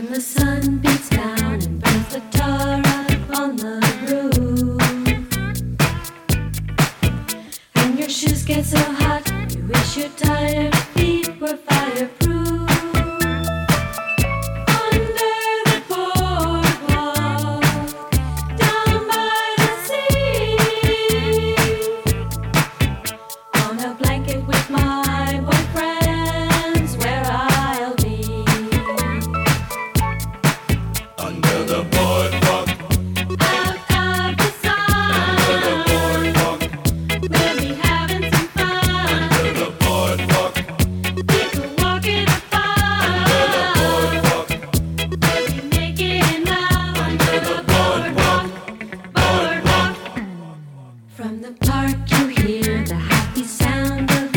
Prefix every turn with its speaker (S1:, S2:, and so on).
S1: the sun beats down and burns the tar up on the roof, and your shoes get so hot, you wish your tired feet were fireproof. Under the boardwalk, down by the sea, on a blanket with my boyfriend's where I'll be.
S2: Under the boardwalk,
S1: Out of the sun,
S2: under the boardwalk,
S1: we'll be having some fun.
S2: under the boardwalk,
S1: People walking the
S2: under the
S1: fun.
S2: boardwalk,
S1: We'll be making love
S2: under the boardwalk, boardwalk.
S1: From the park you hear the happy sound of